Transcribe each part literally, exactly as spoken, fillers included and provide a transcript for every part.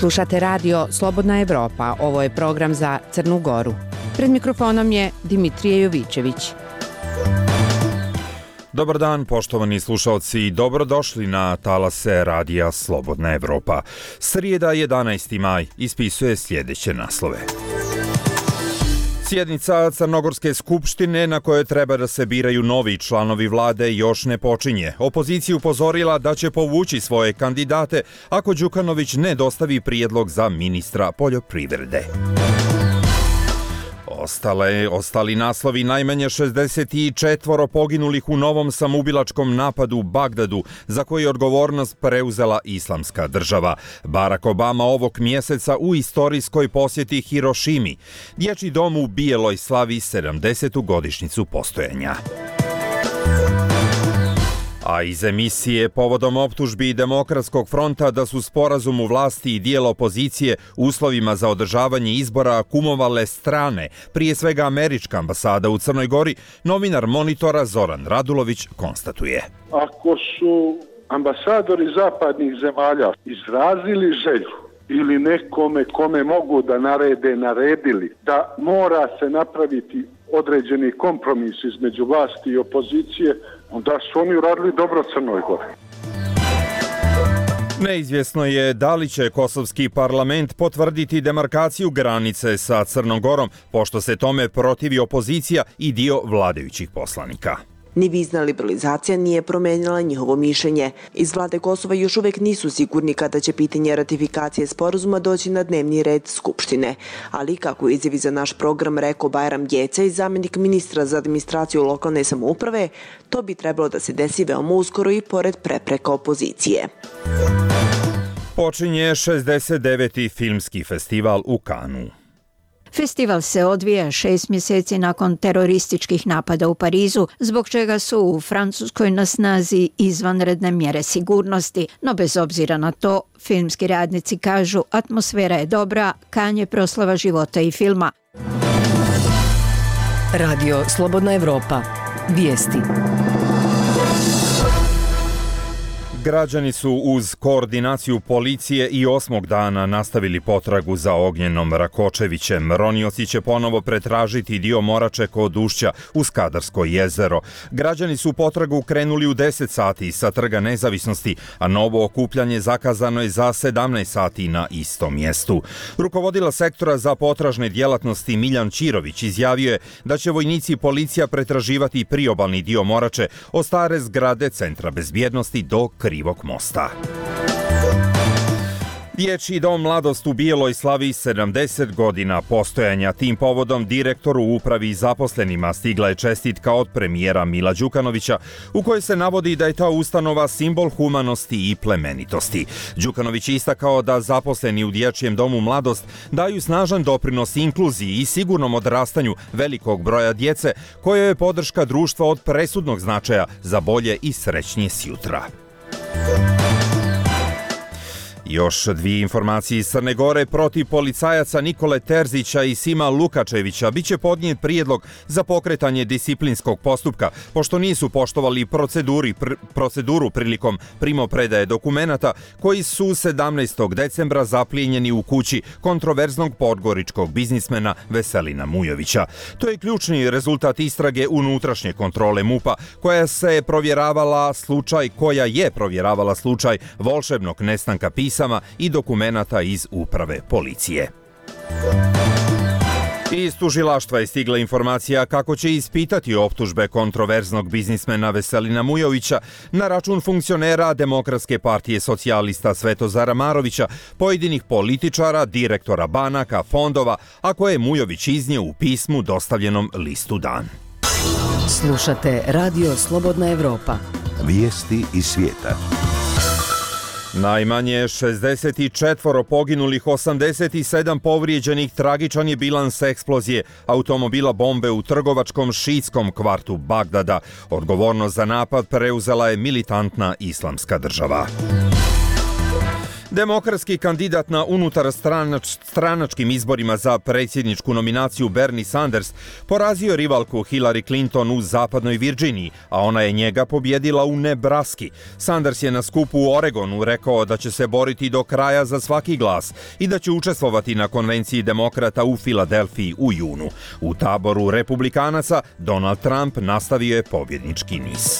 Slušate radio Slobodna Evropa, ovo je program za Crnu Goru. Pred mikrofonom je Dimitrije Jovićević. Dobar dan, poštovani slušalci, dobrodošli na talase radija Slobodna Evropa. Srijeda jedanaesti maj ispisuje sljedeće naslove. Sjednica Crnogorske skupštine na kojoj treba da se biraju novi članovi vlade još ne počinje. Opozicija upozorila da će povući svoje kandidate ako Đukanović ne dostavi prijedlog za ministra poljoprivrede. Ostale, ostali naslovi: najmanje šezdeset četiri poginulih u novom samoubilačkom napadu u Bagdadu, za koji je odgovornost preuzela Islamska država. Barack Obama ovog mjeseca u istorijskoj posjeti Hirošimi. Dječji dom u Bijeloj slavi sedamdesetu godišnjicu postojanja. A iz emisije povodom optužbi Demokratskog fronta da su sporazum u vlasti i dijel opozicije uslovima za održavanje izbora kumovale strane, prije svega američka ambasada u Crnoj Gori, novinar Monitora Zoran Radulović konstatuje. Ako su ambasadori zapadnih zemalja izrazili želju ili nekome kome mogu da narede, naredili da mora se napraviti određeni kompromis između vlasti i opozicije, onda su oni uradili dobro Crnoj Gori. Neizvjesno je da li će kosovski parlament potvrditi demarkaciju granice sa Crnom Gorom, pošto se tome protivi opozicija i dio vladajućih poslanika. Ni vizna liberalizacija nije promenila njihovo mišljenje. Iz vlade Kosova još uvijek nisu sigurni kada će pitanje ratifikacije sporazuma doći na dnevni red Skupštine. Ali, kako izjavi za naš program rekao Bajram Gecaj, zamjenik ministra za administraciju lokalne samouprave, to bi trebalo da se desi veoma uskoro i pored prepreka opozicije. Počinje šezdeset deveti filmski festival u Kanu. Festival se odvija šest mjeseci nakon terorističkih napada u Parizu, zbog čega su u Francuskoj na snazi izvanredne mjere sigurnosti. No bez obzira na to, filmski radnici kažu atmosfera je dobra, Kan je proslava života i filma. Radio Slobodna Evropa. Vijesti. Građani su uz koordinaciju policije i osmog dana nastavili potragu za Ognjenom Rakočevićem. Ronioci će ponovo pretražiti dio Morače kod Ušća u Skadarsko jezero. Građani su potragu krenuli u deset sati sa Trga Nezavisnosti, a novo okupljanje zakazano je za sedamnaest sati na istom mjestu. Rukovodila sektora za potražne djelatnosti Miljan Čirović izjavio je da će vojnici i policija pretraživati priobalni dio Morače od stare zgrade Centra bezbjednosti do Krivog mosta. Dječji dom Mladost u Bijeloj slavi sedamdeset godina postojanja. Tim povodom direktoru u upravi i zaposlenima stigla je čestitka od premijera Mila Đukanovića, u kojoj se navodi da je ta ustanova simbol humanosti i plemenitosti. Đukanović je istakao da zaposleni u Dječjem domu Mladost daju snažan doprinos inkluziji i sigurnom odrastanju velikog broja djece, koja je podrška društva od presudnog značaja za bolje i srećnije sjutra. Još dvije informacije iz Crne Gore. Protiv policajaca Nikole Terzića i Sima Lukačevića biće podnijet prijedlog za pokretanje disciplinskog postupka, pošto nisu poštovali proceduri, pr, proceduru prilikom primopredaje dokumenata koji su sedamnaestog decembra zaplijenjeni u kući kontroverznog podgoričkog biznismena Veselina Mujovića. To je ključni rezultat istrage unutrašnje kontrole MUP-a, koja se provjeravala slučaj, koja je provjeravala slučaj volšebnog nestanka pisama i dokumenata iz uprave policije. Iz tužilaštva je stigla informacija kako će ispitati optužbe kontroverznog biznismena Veselina Mujovića na račun funkcionera Demokratske partije socijalista Svetozara Marovića, pojedinih političara, direktora banaka, fondova, a koje je Mujović iznio u pismu dostavljenom listu Dan. Slušate Radio Slobodna Evropa. Vijesti iz svijeta. Najmanje šezdeset četiri poginulih, osamdeset sedam povrijeđenih, tragičan je bilans eksplozije automobila bombe u trgovačkom šiitskom kvartu Bagdada. Odgovornost za napad preuzela je militantna Islamska država. Demokratski kandidat na unutar stranač, stranačkim izborima za predsjedničku nominaciju Bernie Sanders porazio rivalku Hillary Clinton u zapadnoj Virginiji, a ona je njega pobjedila u Nebraski. Sanders je na skupu u Oregonu rekao da će se boriti do kraja za svaki glas i da će učestvovati na konvenciji demokrata u Filadelfiji u junu. U taboru republikanaca Donald Trump nastavio je pobjednički niz.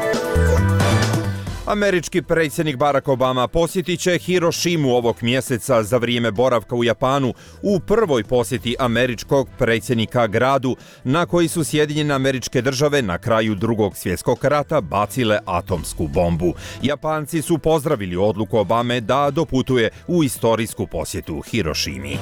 Američki predsjednik Barack Obama posjetit će Hirošimu ovog mjeseca za vrijeme boravka u Japanu u prvoj posjeti američkog predsjednika gradu na koji su Sjedinjene Američke Države na kraju Drugog svjetskog rata bacile atomsku bombu. Japanci su pozdravili odluku Obame da doputuje u istorijsku posjetu Hirošimi.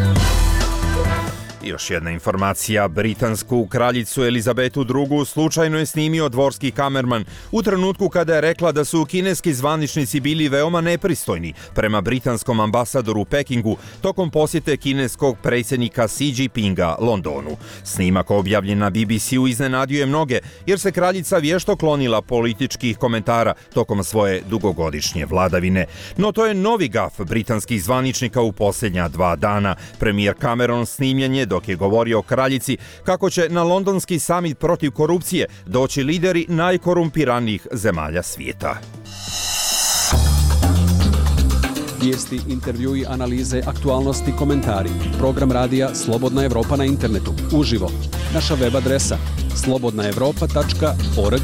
Još jedna informacija, britansku kraljicu Elizabetu drugu slučajno je snimio dvorski kamerman u trenutku kada je rekla da su kineski zvaničnici bili veoma nepristojni prema britanskom ambasadoru u Pekingu tokom posjete kineskog predsjednika Xi Jinpinga Londonu. Snimak objavljen na B B C-u iznenadio je mnoge jer se kraljica vješto klonila političkih komentara tokom svoje dugogodišnje vladavine. No to je novi gaf britanskih zvaničnika u posljednja dva dana. Premijer Cameron snimljen je dok je govorio o kraljici kako će na londonski samit protiv korupcije doći lideri najkorumpiranijih zemalja svijeta. Vijesti, intervjui, analize, aktualnosti, komentari. Program radija Slobodna Evropa na internetu. Uživo. Naša web adresa slobodna evropa tačka org.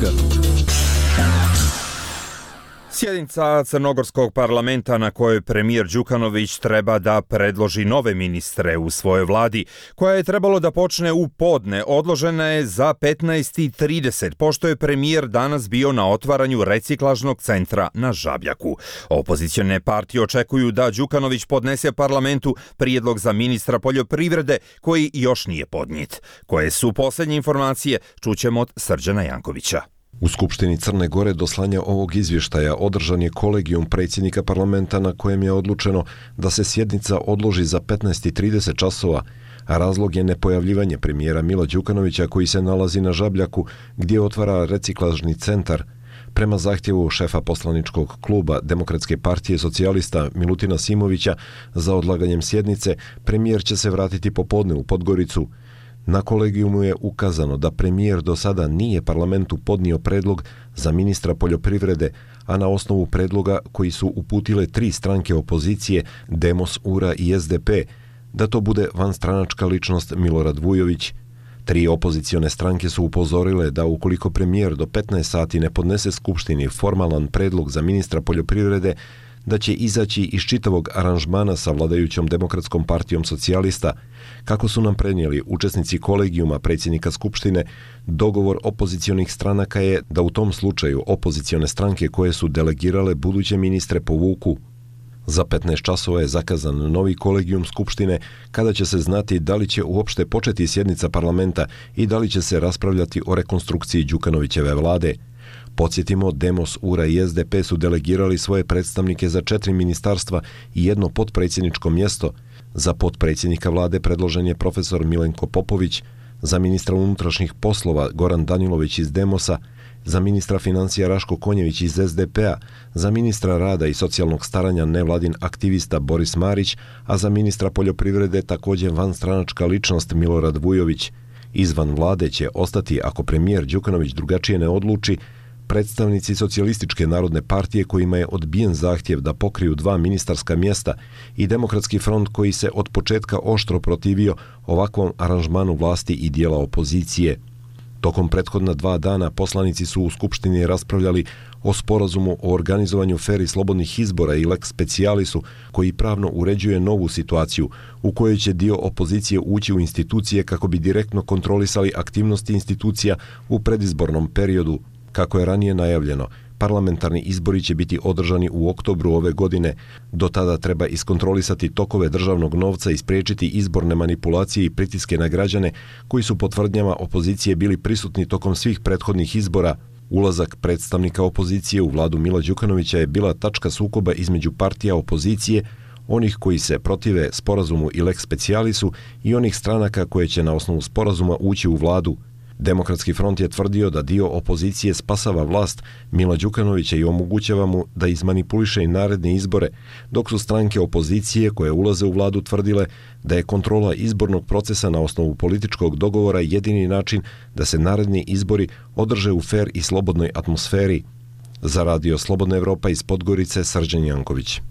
Sjednica Crnogorskog parlamenta na kojoj premijer Đukanović treba da predloži nove ministre u svojoj vladi, koja je trebalo da počne u podne, odložena je za petnaest i trideset, pošto je premijer danas bio na otvaranju reciklažnog centra na Žabljaku. Opozicione partije očekuju da Đukanović podnese parlamentu prijedlog za ministra poljoprivrede koji još nije podnijet. Koje su posljednje informacije, čućemo od Srđana Jankovića. U Skupštini Crne Gore do slanja ovog izvještaja održan je kolegijum predsjednika parlamenta na kojem je odlučeno da se sjednica odloži za petnaest i trideset časova, a razlog je nepojavljivanje premijera Mila Đukanovića koji se nalazi na Žabljaku gdje otvara reciklažni centar. Prema zahtjevu šefa poslaničkog kluba Demokratske partije socijalista Milutina Simovića za odlaganjem sjednice, premijer će se vratiti popodne u Podgoricu. Na kolegijumu je ukazano da premijer do sada nije parlamentu podnio predlog za ministra poljoprivrede, a na osnovu predloga koji su uputile tri stranke opozicije, Demos, U R A i S D P, da to bude vanstranačka ličnost Milorad Vujović. Tri opozicione stranke su upozorile da ukoliko premijer do petnaest sati ne podnese Skupštini formalan predlog za ministra poljoprivrede, da će izaći iz čitavog aranžmana sa vladajućom Demokratskom partijom socijalista. Kako su nam prenijeli učesnici kolegijuma predsjednika Skupštine, dogovor opozicionih stranaka je da u tom slučaju opozicione stranke koje su delegirale buduće ministre povuku. Za petnaest časova je zakazan novi kolegijum Skupštine kada će se znati da li će uopšte početi sjednica parlamenta i da li će se raspravljati o rekonstrukciji Đukanovićeve vlade. Podsjetimo, Demos, U R A i S D P su delegirali svoje predstavnike za četiri ministarstva i jedno potpredsjedničko mjesto. Za potpredsjednika vlade predložen je profesor Milenko Popović, za ministra unutrašnjih poslova Goran Danilović iz Demosa, za ministra financija Raško Konjević iz S D P-a, za ministra rada i socijalnog staranja nevladin aktivista Boris Marić, a za ministra poljoprivrede također vanstranačka ličnost Milorad Vujović. Izvan vlade će ostati, ako premijer Đukanović drugačije ne odluči, predstavnici Socijalističke narodne partije kojima je odbijen zahtjev da pokriju dva ministarska mjesta i Demokratski front koji se od početka oštro protivio ovakvom aranžmanu vlasti i dijela opozicije. Tokom prethodna dva dana poslanici su u Skupštini raspravljali o sporazumu o organizovanju fer i slobodnih izbora i lex specialisu koji pravno uređuje novu situaciju u kojoj će dio opozicije ući u institucije kako bi direktno kontrolisali aktivnosti institucija u predizbornom periodu. Kako je ranije najavljeno, parlamentarni izbori će biti održani u oktobru ove godine. Do tada treba iskontrolisati tokove državnog novca i spriječiti izborne manipulacije i pritiske na građane koji su po tvrdnjama opozicije bili prisutni tokom svih prethodnih izbora. Ulazak predstavnika opozicije u vladu Mila Đukanovića je bila tačka sukoba između partija opozicije, onih koji se protive sporazumu i lex specialisu i onih stranaka koje će na osnovu sporazuma ući u vladu. Demokratski front je tvrdio da dio opozicije spasava vlast Mila Đukanovića i omogućava mu da izmanipuliše i naredne izbore, dok su stranke opozicije koje ulaze u vladu tvrdile da je kontrola izbornog procesa na osnovu političkog dogovora jedini način da se naredni izbori održe u fer i slobodnoj atmosferi. Za radio Slobodna Evropa iz Podgorice, Srđan Janković.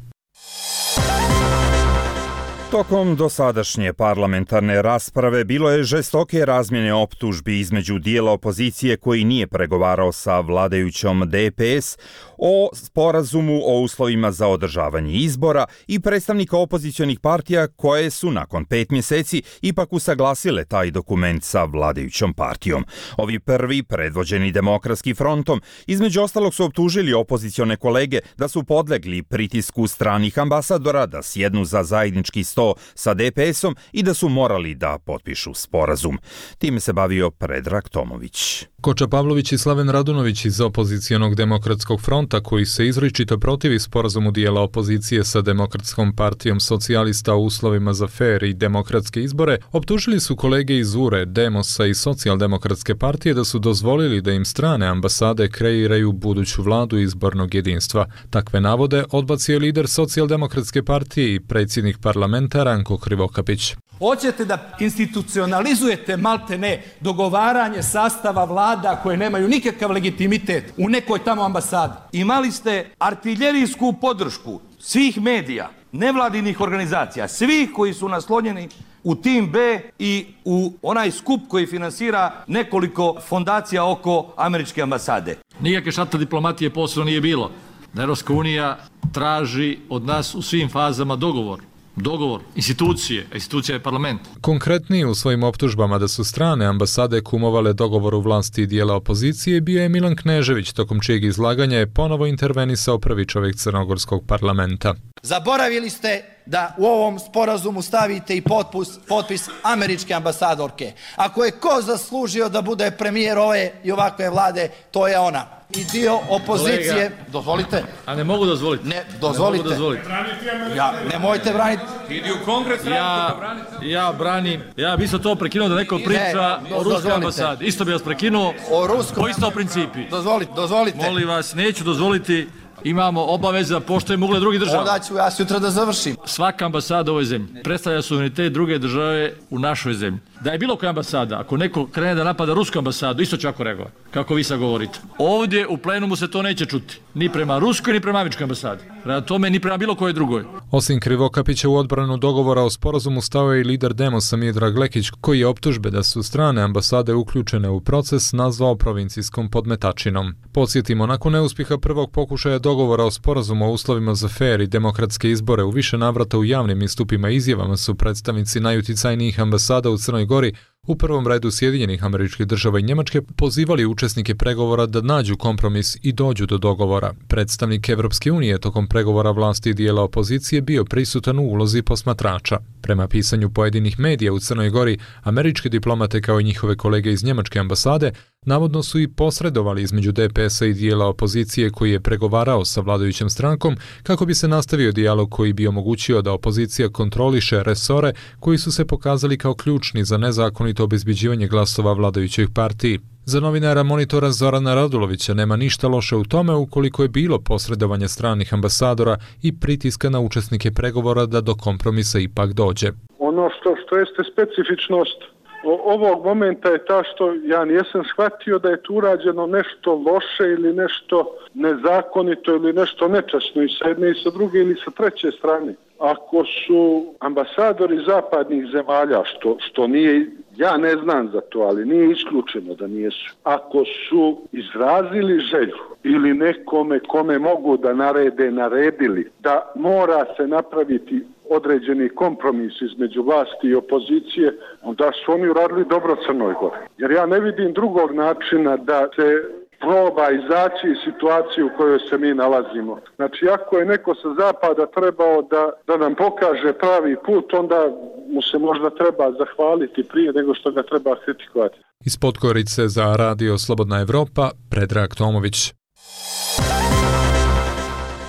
Tokom dosadašnje parlamentarne rasprave bilo je žestoke razmjene optužbi između dijela opozicije koji nije pregovarao sa vladajućom D P S o sporazumu o uslovima za održavanje izbora i predstavnika opozicionih partija koje su nakon pet mjeseci ipak usaglasile taj dokument sa vladajućom partijom. Ovi prvi, predvođeni Demokratskim frontom, između ostalog su optužili opozicione kolege da su podlegli pritisku stranih ambasadora da sjednu za zajednički sto sa D P S-om i da su morali da potpišu sporazum. Time se bavio Predrag Tomović. Koča Pavlović i Slaven Radunović iz opozicijonog Demokratskog fronta, koji se izričito protivi sporazumu dijela opozicije sa Demokratskom partijom socijalista o uslovima za fer i demokratske izbore, optužili su kolege iz U R E, Demosa i Socijaldemokratske partije da su dozvolili da im strane ambasade kreiraju buduću vladu izbornog jedinstva. Takve navode odbacio je lider Socijaldemokratske partije i predsjednik parlamenta Ranko Krivokapić. Hoćete da institucionalizujete maltene dogovaranje sastava vlada koje nemaju nikakav legitimitet u nekoj tamo ambasadi. Imali ste artiljerijsku podršku svih medija, nevladinih organizacija, svih koji su naslonjeni u tim B i u onaj skup koji finansira nekoliko fondacija oko američke ambasade. Nikakve šata diplomatije posebno nije bilo. Europska unija traži od nas u svim fazama dogovor. Dogovor institucije, institucija je parlament. Konkretniji u svojim optužbama da su strane ambasade kumovale dogovoru vlasti i dijela opozicije bio je Milan Knežević, tokom čijeg izlaganja je ponovo intervenisao prvi čovjek Crnogorskog parlamenta. Zaboravili ste da u ovom sporazumu stavite i potpis, potpis američke ambasadorke. Ako je ko zaslužio da bude premijer ove i ovakve vlade, to je ona. I dio opozicije... Kolega, dozvolite. A ne mogu dozvoliti. Ne, dozvolite. Ne mogu dozvoliti. Ja, nemojte braniti. Idi u kongres, ja, ja branim, ja bi isto to prekinuo da neko priča ne, o ruskoj ambasadi. Isto bi vas prekinuo. O ruskom. Po isto principi. Dozvolite, dozvolite. Molim vas, neću dozvoliti. Imamo obaveze da poštujemo ugled drugih država. Onda ću ja sutra da završim. Svaka ambasada u ovoj zemlji predstavlja suverenitet druge države u našoj zemlji. Da je bilo koja ambasada, ako neko krene da napada rusku ambasadu, isto će ako reagovati, kako vi sad govorite. Ovdje u plenumu se to neće čuti. Ni prema ruskoj, ni prema američkoj ambasadi. Prema tome, ni prema bilo kojoj drugoj. Osim Krivokapića u odbranu dogovora o sporazumu stao je i lider Demosa Miodrag Lekić, koji je optužbe da su strane ambasade uključene u proces nazvao provincijskom podmetačinom. Podsjetimo, nakon neuspjeha prvog pokušaja dogovora o sporazumu o uslovima za fer i demokratske izbore u više navrata u javnim istupima i izjavama su predstavnici najuticajnijih ambasada u Crnoj Gori, u prvom redu Sjedinjenih Američkih Država i Njemačke, pozivali učesnike pregovora da nađu kompromis i dođu do dogovora. Predstavnik Evropske unije tokom pregovora vlasti i dijela opozicije bio prisutan u ulozi posmatrača. Prema pisanju pojedinih medija u Crnoj Gori, američke diplomate kao i njihove kolege iz njemačke ambasade navodno su i posredovali između D P S-a i dijela opozicije koji je pregovarao sa vladajućom strankom kako bi se nastavio dijalog koji bi omogućio da opozicija kontroliše resore koji su se pokazali kao ključni za nezakonito obezbeđivanje glasova vladajućoj partiji. Za novinara Monitora Zorana Radulovića nema ništa loše u tome ukoliko je bilo posredovanje stranih ambasadora i pritiska na učesnike pregovora da do kompromisa ipak dođe. Ono što, što jeste specifičnost ovog momenta je ta što ja nisam shvatio da je tu urađeno nešto loše ili nešto nezakonito ili nešto nečasno i sa jedne i sa druge ili sa treće strane. Ako su ambasadori zapadnih zemalja, što, što nije, ja ne znam za to, ali nije isključeno da nijesu. Ako su izrazili želju ili nekome kome mogu da narede, naredili, da mora se napraviti određeni kompromis između vlasti i opozicije, onda su oni uradili dobro Crnoj Gori. Jer ja ne vidim drugog načina da se proba izaći iz situacije u kojoj se mi nalazimo. Znači, ako je neko sa zapada trebao da, da nam pokaže pravi put, onda mu se možda treba zahvaliti prije nego što ga treba kritikovati. Iz Podgorice za radio Slobodna Evropa, Predrag Tomović.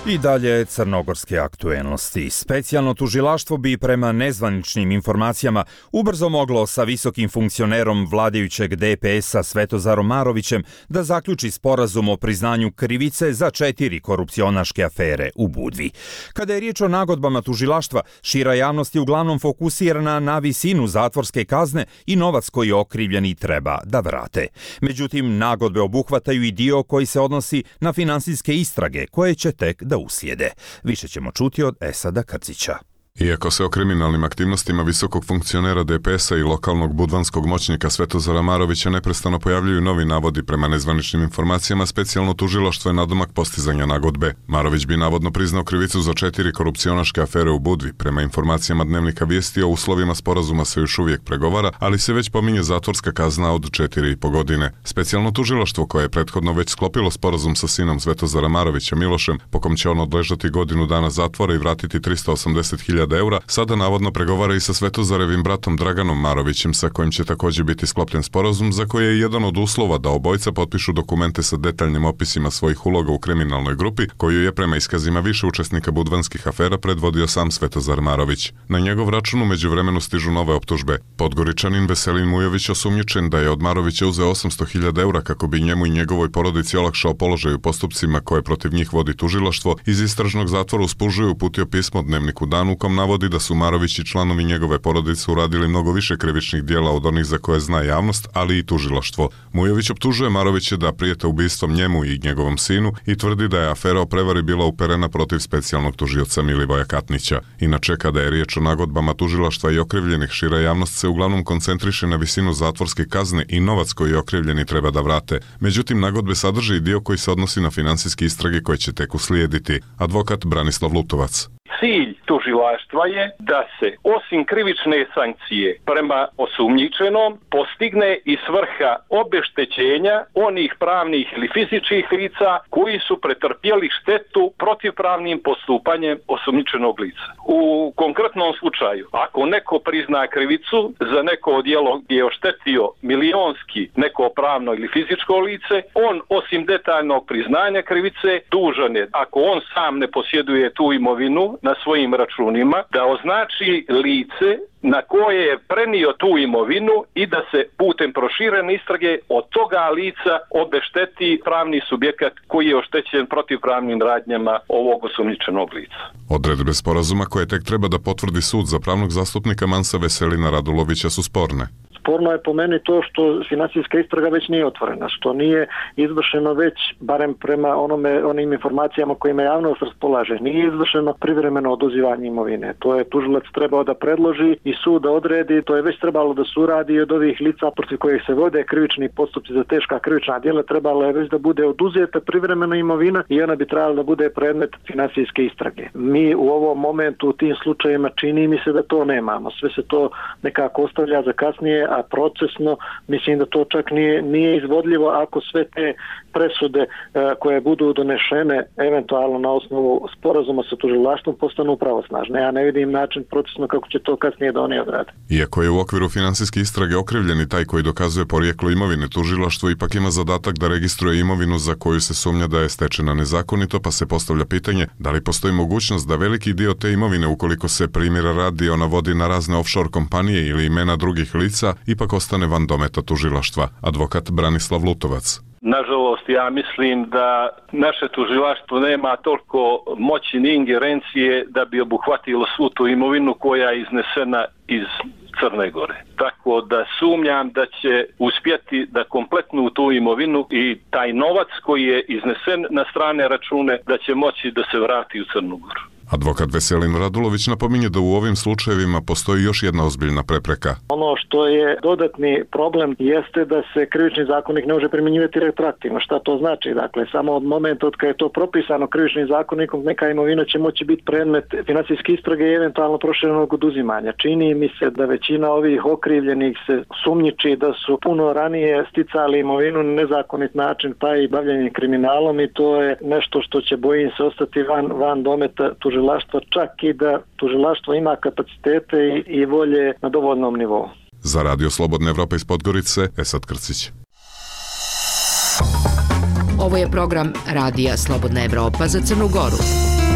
I dalje crnogorske aktuelnosti. Specijalno tužilaštvo bi prema nezvaničnim informacijama ubrzo moglo sa visokim funkcionerom vladajućeg D P S-a Svetozarom Marovićem da zaključi sporazum o priznanju krivice za četiri korupcionaške afere u Budvi. Kada je riječ o nagodbama tužilaštva, šira javnost je uglavnom fokusirana na visinu zatvorske kazne i novac koji okrivljeni treba da vrate. Međutim, nagodbe obuhvataju i dio koji se odnosi na finansijske istrage koje će tek da uslijede. Više ćemo čuti od Esada Krcića. Iako se o kriminalnim aktivnostima visokog funkcionera D P S-a i lokalnog budvanskog moćnika Svetozara Marovića neprestano pojavljuju novi navodi prema nezvaničnim informacijama, specijalno tužilaštvo je nadomak postizanja nagodbe. Marović bi navodno priznao krivicu za četiri korupcionaške afere u Budvi. Prema informacijama Dnevnika Vijesti, o uslovima sporazuma se još uvijek pregovara, ali se već pominje zatvorska kazna od četiri i po godine. Specijalno tužilaštvo, koje je prethodno već sklopilo sporazum sa sinom Svetozara Marovića Milošem, po kom će on odležati godinu dana zatvora i vratiti tristo osamdeset hiljada eura, sada navodno pregovara i sa Svetozarevim bratom Draganom Marovićem, sa kojim će također biti sklopljen sporazum, za koje je jedan od uslova da obojca potpišu dokumente sa detaljnim opisima svojih uloga u kriminalnoj grupi, koju je prema iskazima više učesnika budvanskih afera predvodio sam Svetozar Marović. Na njegov račun u međuvremenu stižu nove optužbe. Podgoričanin Veselin Mujović osumnjičen da je od Marovića uzeo osamsto hiljada eura kako bi njemu i njegovoj porodici olakšao položaj u postupcima koje protiv njih vodi tužilaštvo, iz istražnog zatvora uspužuje uputio pismo Dnevniku Dan u kom navodi da su Marović i članovi njegove porodice uradili mnogo više krivičnih dijela od onih za koje zna javnost, ali i tužilaštvo. Mujović optužuje Marovića da prijete ubistvom njemu i njegovom sinu i tvrdi da je afera o prevari bila uperena protiv specijalnog tužioca Milivoja Katnića. Inače, kada je riječ o nagodbama tužilaštva i okrivljenih, šira javnost se uglavnom koncentriše na visinu zatvorske kazne i novac koji okrivljeni treba da vrate. Međutim, nagodbe sadrže i dio koji se odnosi na finansijske istrage koje će tek uslijediti. Advokat Branislav Lutovac. Cilj tužilaštva je da se osim krivične sankcije prema osumnjičenom postigne i svrha obeštećenja onih pravnih ili fizičkih lica koji su pretrpjeli štetu protivpravnim postupanjem osumnjičenog lica. U konkretnom slučaju, ako neko prizna krivicu za neko djelo gdje je oštetio milionski neko pravno ili fizičko lice, on osim detaljnog priznanja krivice dužan je, ako on sam ne posjeduje tu imovinu na svojim računima, da označi lice na koje je prenio tu imovinu i da se putem proširene istrage od toga lica obešteti pravni subjekat koji je oštećen protivpravnim radnjama ovog osumnjičenog lica. Odredbe sporazuma koje tek treba da potvrdi sud za pravnog zastupnika Mansa Veselina Radulovića su sporne. Sporno je po meni to što finansijska istraga već nije otvorena, što nije izvršeno već, barem prema onome, onim informacijama kojima javnost raspolaže, nije izvršeno privremeno oduzimanje imovine. To je tužilac trebao da predloži i sud da odredi, to je već trebalo da se uradi od ovih lica protiv kojih se vode krivični postupci za teška krivična djela, trebalo je već da bude oduzeta privremena imovina i ona bi trebala da bude predmet finansijske istrage. Mi u ovom momentu u tim slučajevima čini mi se da to nemamo. Sve se to nekako ostavlja za kasnije, a procesno mislim da to čak nije, nije izvodljivo ako sve te presude e, koje budu donešene eventualno na osnovu sporazuma sa tužilaštvom postanu pravosnažne. Ja ne vidim način procesno kako će to kasnije da oni odrade. Iako je u okviru finansijske istrage okrivljeni taj koji dokazuje porijeklo imovine, tužilaštvo ipak ima zadatak da registruje imovinu za koju se sumnja da je stečena nezakonito, pa se postavlja pitanje da li postoji mogućnost da veliki dio te imovine, ukoliko se primjera radi ona vodi na razne offshore kompanije ili imena drugih lica, ipak ostane van dometa tužilaštva. Advokat Branislav Lutovac. Nažalost, ja mislim da naše tužilaštvo nema toliko moći ni ingerencije da bi obuhvatilo svu tu imovinu koja je iznesena iz Crne Gore. Tako da sumnjam da će uspjeti da kompletnu tu imovinu i taj novac koji je iznesen na strane račune da će moći da se vrati u Crnu Goru. Advokat Veselin Radulović napominje da u ovim slučajevima postoji još jedna ozbiljna prepreka. Ono što je dodatni problem jeste da se krivični zakonik ne može primjenjivati retroaktivno. Šta to znači? Dakle, samo od momenta od kada je to propisano krivičnim zakonikom, neka imovina će moći biti predmet finansijske istrage i eventualno proširenog oduzimanja. Čini mi se da većina ovih okrivljenih se sumnjiči da su puno ranije sticali imovinu na nezakonit način, pa i bavljenje kriminalom, i to je nešto što će, bojim se, ostati van, van dometa tužilaštva, čak i da tužilaštvo ima kapacitete i, i volje na dovoljnom nivou. Za Radio Slobodna Evropa iz Podgorice, Esad Krcić. Ovo je program Radija Slobodna Evropa za Crnu Goru.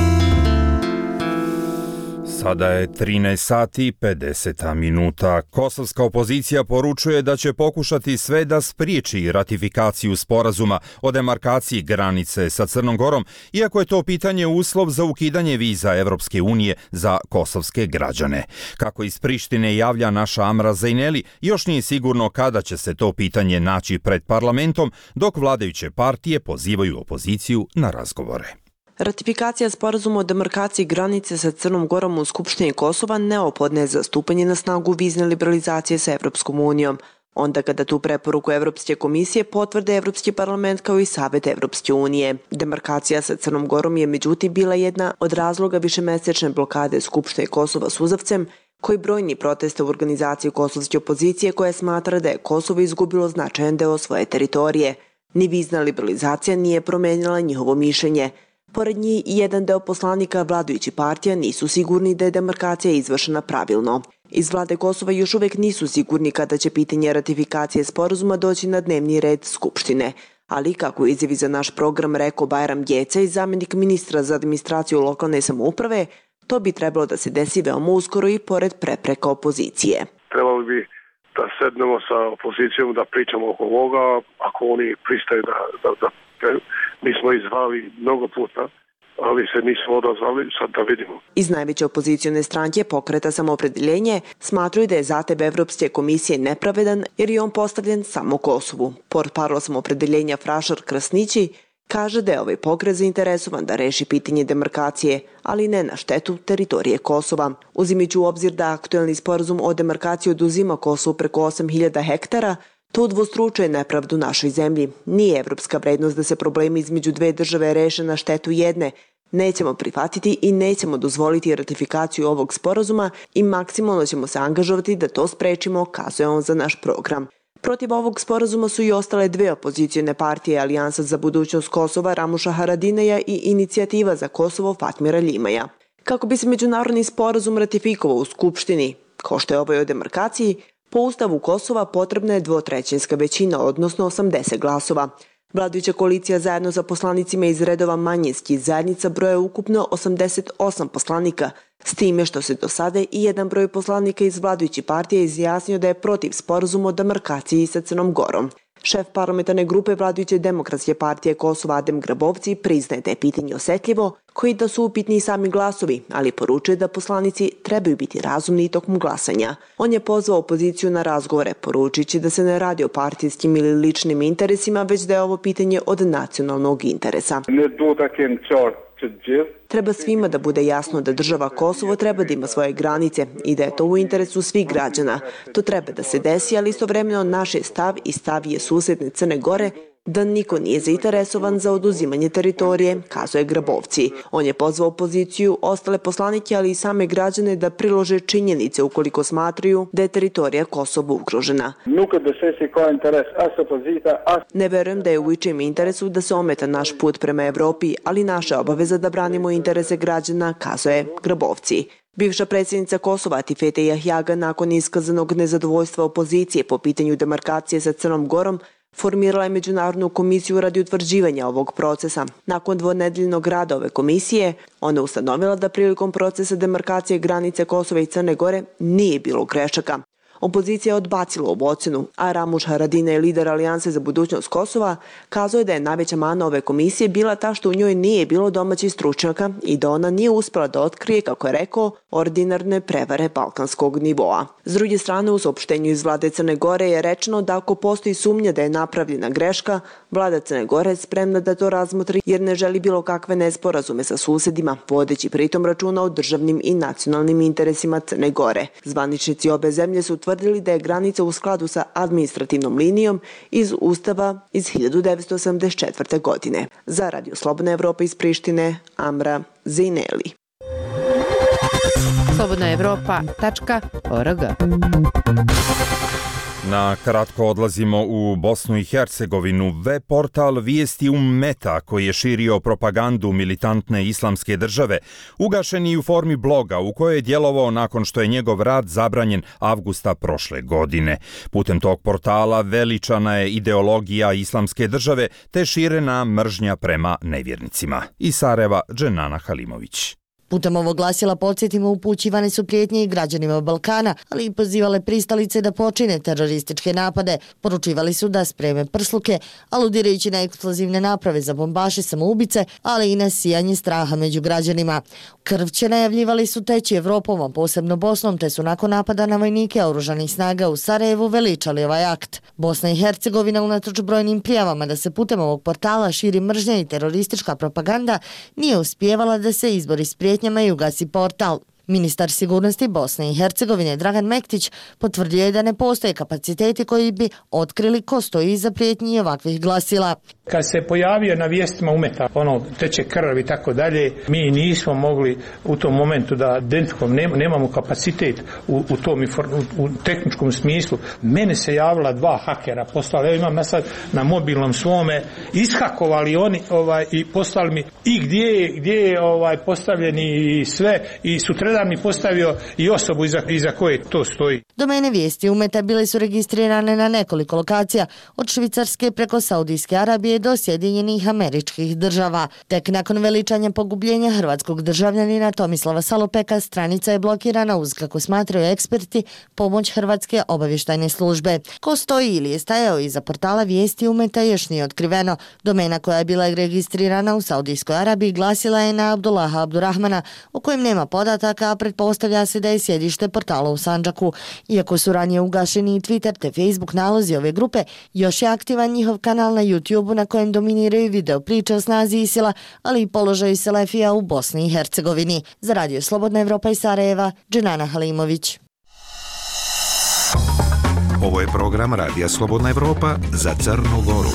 Sada je trinaest sati i pedeset minuta. Kosovska opozicija poručuje da će pokušati sve da spriječi ratifikaciju sporazuma o demarkaciji granice sa Crnom Gorom, iako je to pitanje uslov za ukidanje viza Evropske unije za kosovske građane. Kako iz Prištine javlja naša Amra Zejneli, još nije sigurno kada će se to pitanje naći pred parlamentom, dok vladajuće partije pozivaju opoziciju na razgovore. Ratifikacija sporazuma o demarkaciji granice sa Crnom Gorom u Skupštini Kosova neophodna je za stupanje na snagu vizne liberalizacije sa Evropskom unijom, onda kada tu preporuku Evropske komisije potvrde Evropski parlament kao i Savet Evropske unije. Demarkacija sa Crnom Gorom je međutim bila jedna od razloga višemesečne blokade Skupštine Kosova suzavcem, koji brojni proteste u organizaciji kosovske opozicije koja smatra da je Kosovo izgubilo značajan deo svoje teritorije. Ni vizna liberalizacija nije promenila njihovo mišljenje. Pored njih, jedan deo poslanika vladajući partija nisu sigurni da je demarkacija izvršena pravilno. Iz vlade Kosova još uvijek nisu sigurni kada će pitanje ratifikacije sporazuma doći na dnevni red Skupštine. Ali, kako izjavi za naš program rekao Bajram Gecaj, zamjenik ministra za administraciju lokalne samouprave, to bi trebalo da se desi veoma uskoro i pored prepreka opozicije. Trebalo bi da sednemo sa opozicijom, da pričamo oko ovoga, ako oni pristaju da... da, da mi smo izvali mnogo puta, ali se nismo odazvali, sad da vidimo. Iz najveće opozicijone stranke Pokreta Samoopredeljenje smatruju da je zahtev Evropske komisije nepravedan jer je on postavljen samo Kosovu. Portparol Samoopredeljenja Frašar Krasnići kaže da je ovaj pokret zainteresovan da reši pitanje demarkacije, ali ne na štetu teritorije Kosova. Uzimajući u obzir da aktuelni sporazum o demarkaciji oduzima Kosovu preko osam hiljada hektara, to udvostručuje nepravdu našoj zemlji. Nije evropska vrednost da se problemi između dve države reše na štetu jedne. Nećemo prihvatiti i nećemo dozvoliti ratifikaciju ovog sporazuma i maksimalno ćemo se angažovati da to sprečimo, kazuje on za naš program. Protiv ovog sporazuma su i ostale dve opozicijone partije, Alijansa za budućnost Kosova Ramuša Haradineja i Inicijativa za Kosovo Fatmira Ljimaja. Kako bi se međunarodni sporazum ratifikovao u Skupštini, kao što je ovaj o demarkaciji, po Ustavu Kosova potrebna je dvotrećinska većina, odnosno osamdeset glasova. Vladajuća koalicija zajedno sa poslanicima iz redova manjinskih zajednica broje ukupno osamdeset osam poslanika, s time što se do sada i jedan broj poslanika iz vladajućih partija izjasnio da je protiv sporazuma o demarkaciji sa Crnom Gorom. Šef parlamentarne grupe vladajuće Demokratske partije Kosova Adem Grabovci priznaje da je pitanje osjetljivo, koji da su upitni sami glasovi, ali poručuje da poslanici trebaju biti razumni tokom glasanja. On je pozvao opoziciju na razgovore, poručujući da se ne radi o partijskim ili ličnim interesima, već da je ovo pitanje od nacionalnog interesa. Treba svima da bude jasno da država Kosovo treba da ima svoje granice i da je to u interesu svih građana. To treba da se desi, ali istovremeno naš je stav i stav je susedne Crne Gore da niko nije zainteresovan za oduzimanje teritorije, kazuje Grabovci. On je pozvao opoziciju, ostale poslanike, ali i same građane da prilože činjenice ukoliko smatraju da je teritorija Kosova ugrožena. Ne verujem da je u ičijem interesu da se ometa naš put prema Evropi, ali naša obaveza da branimo interese građana, kazuje Grabovci. Bivša predsjednica Kosova Atifete Jahjaga nakon iskazanog nezadovoljstva opozicije po pitanju demarkacije sa Crnom Gorom formirala je Međunarodnu komisiju radi utvrđivanja ovog procesa. Nakon dvonedeljnog rada ove komisije, ona je ustanovila da prilikom procesa demarkacije granice Kosova i Crne Gore nije bilo grešaka. Opozicija je odbacila ovu ocenu, a Ramuš Haradinaj, lider Alijanse za budućnost Kosova, kazao je da je najveća mana ove komisije bila ta što u njoj nije bilo domaćih stručnjaka i da ona nije uspela da otkrije, kako je rekao, ordinarne prevare balkanskog nivoa. S druge strane, u saopštenju iz vlade Crne Gore je rečeno da ako postoji sumnja da je napravljena greška, vlada Crne Gore je spremna da to razmotri jer ne želi bilo kakve nesporazume sa susedima, vodeći pritom računa o državnim i nacionalnim interesima Crne Gore. Zvaničnici obe zemlje su tvrdili da je granica u skladu sa administrativnom linijom iz Ustava iz hiljadu devetsto osamdeset četvrte. godine. Za Radio Slobodna Evropa iz Prištine, Amra Zejneli. slobodna evropa tačka org. Na kratko odlazimo u Bosnu i Hercegovinu. Web portal Vijesti Ummeta, koji je širio propagandu militantne islamske države, ugašen je u formi bloga u kojoj je djelovao nakon što je njegov rad zabranjen avgusta prošle godine. Putem tog portala veličana je ideologija islamske države te širena mržnja prema nevjernicima. Iz Sarajeva, Dženana Halimović. Putem ovog glasila, podsjetimo, upućivane su prijetnje i građanima Balkana, ali i pozivale pristalice da počine terorističke napade. Poručivali su da spreme prsluke, aludirajući na eksplozivne naprave za bombaše samoubice, ali i na sijanje straha među građanima. Krvće najavljivali su teći Evropom, a posebno Bosnom, te su nakon napada na vojnike oružanih snaga u Sarajevu veličali ovaj akt. Bosna i Hercegovina, unatoč brojnim prijavama da se putem ovog portala širi mržnja i teroristička propaganda, nije uspijevala da se izbori s prijetnjama i ugasi portal. Ministar sigurnosti Bosne i Hercegovine Dragan Mektić potvrdio je da ne postoje kapaciteti koji bi otkrili ko stoji iza prijetnji ovakvih glasila. Kad se pojavio na vijestima umeta, ono, teče krv i tako dalje, mi nismo mogli u tom momentu da identifikujemo, nema, nemamo kapacitet u, u tom u, u tehničkom smislu. Mene se javila dva hakera, poslali, evo imam sad na mobilnom svome, ishakovali oni ovaj, i poslali mi i gdje, gdje je ovaj, postavljeni i sve, i sutradan mi postavio i osobu iza, iza koje to stoji. Domene vijesti umeta bile su registrirane na nekoliko lokacija, od Švicarske preko Saudijske Arabije do Sjedinjenih Američkih Država. Tek nakon veličanja pogubljenja hrvatskog državljanina Tomislava Salopeka, stranica je blokirana uz, kako smatraju eksperti, pomoć Hrvatske obavještajne službe. Ko stoji ili je stajao iza portala vijesti umeta još nije otkriveno. Domena koja je bila registrirana u Saudijskoj Arabiji glasila je na Abdullaha Abdurrahmana, o kojem nema podataka, a pretpostavlja se da je sjedište portala u Sandžaku. Iako su ranije ugašeni i Twitter te Facebook nalozi ove grupe, još je aktivan njihov kanal na YouTubeu na kojem dominiraju video priče o snazi ISIL-a, ali i položaju Selefija u Bosni i Hercegovini. Za Radio Slobodna Evropa iz Sarajeva, Dženana Halimović. Ovo je program Radija Slobodna Evropa za Crnu Goru.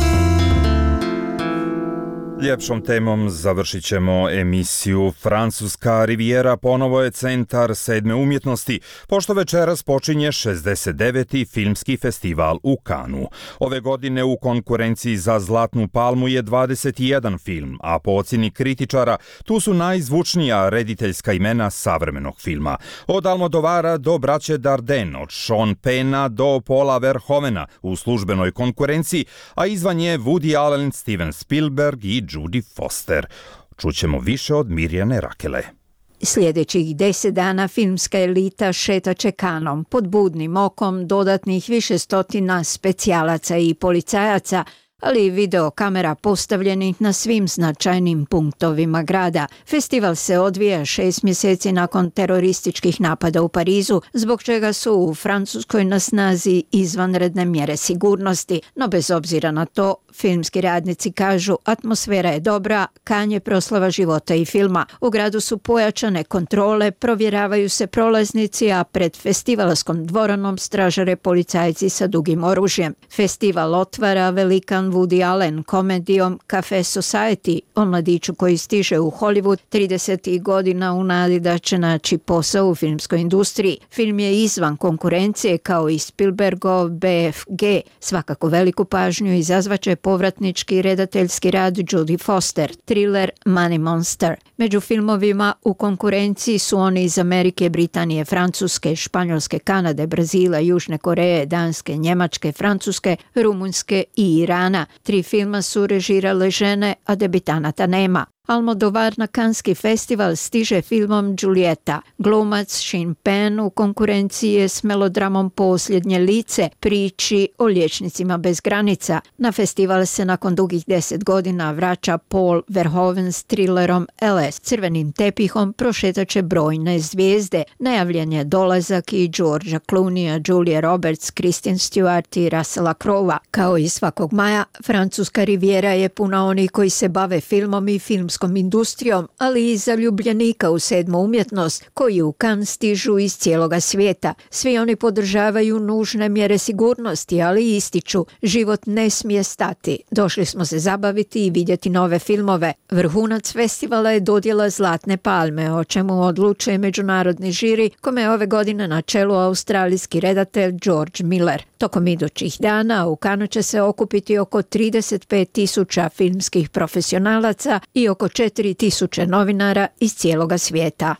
Ljepšom temom završit ćemo emisiju. Francuska rivijera ponovo je centar sedme umjetnosti, pošto večeras počinje šezdeset deveti filmski festival u Kanu. Ove godine u konkurenciji za Zlatnu palmu je dvadeset jedan film, a po ocjeni kritičara tu su najzvučnija rediteljska imena savremenog filma. Od Almodovara do braće Dardenne, od Sean Penna do Paula Verhoevena u službenoj konkurenciji, a izvan je Woody Allen, Steven Spielberg i Judy Foster. Čućemo više od Mirjane Rakele. Sljedećih deset dana filmska elita šetaće Kanom pod budnim okom dodatnih više stotina specijalaca i policajaca, ali i video kamera postavljenih na svim značajnim punktovima grada. Festival se odvija šest mjeseci nakon terorističkih napada u Parizu, zbog čega su u Francuskoj na snazi izvanredne mjere sigurnosti. No bez obzira na to, filmski radnici kažu atmosfera je dobra, Kan je proslava života i filma. U gradu su pojačane kontrole, provjeravaju se prolaznici, a pred festivalskom dvoranom stražare policajci sa dugim oružjem. Festival otvara velikan Woody Allen komedijom Cafe Society o mladiću koji stiže u Hollywood tridesetih godina u nadi da će naći posao u filmskoj industriji. Film je izvan konkurencije kao i Spielbergov B F G. Svakako veliku pažnju izazvaće povratnički redateljski rad Judy Foster, thriller Money Monster. Među filmovima u konkurenciji su oni iz Amerike, Britanije, Francuske, Španjolske, Kanade, Brazila, Južne Koreje, Danske, Njemačke, Francuske, Rumunjske i Irana. Tri filma su režirale žene, a debitanata nema. Almodovar na Kanski festival stiže filmom Giulietta. Glumac Sean Penn u konkurenciji je s melodramom Posljednje lice, priči o liječnicima bez granica. Na festival se nakon dugih deset godina vraća Paul Verhoeven s thrillerom L S. Crvenim tepihom prošetaće brojne zvijezde. Najavljen je dolazak i Georgea Clooneyja, Julie Roberts, Kristen Stewart i Russella Crowe. Kao i svakog maja, Francuska rivijera je puna onih koji se bave filmom i filmskom industrijom, ali i zaljubljenika u sedmu umjetnost koji u Kan stižu iz cijeloga svijeta. Svi oni podržavaju nužne mjere sigurnosti, ali ističu život ne smije stati. Došli smo se zabaviti i vidjeti nove filmove. Vrhunac festivala je dodjela Zlatne palme, o čemu odlučuje međunarodni žiri, kome je ove godine na čelu australijski redatelj George Miller. Tokom idućih dana u Kanu će se okupiti oko trideset pet tisuća filmskih profesionalaca i oko četiri tisuće novinara iz cijeloga svijeta.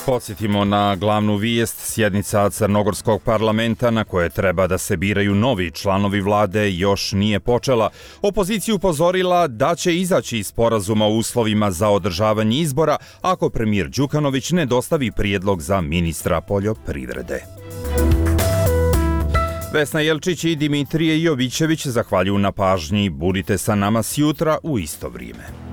Podsjetimo na glavnu vijest. Sjednica Crnogorskog parlamenta na koje treba da se biraju novi članovi vlade još nije počela. Opozicija upozorila da će izaći iz sporazuma o uslovima za održavanje izbora ako premijer Đukanović ne dostavi prijedlog za ministra poljoprivrede. Vesna Jelčić i Dimitrije Jovićević zahvaljuju na pažnji. Budite sa nama sjutra u isto vrijeme.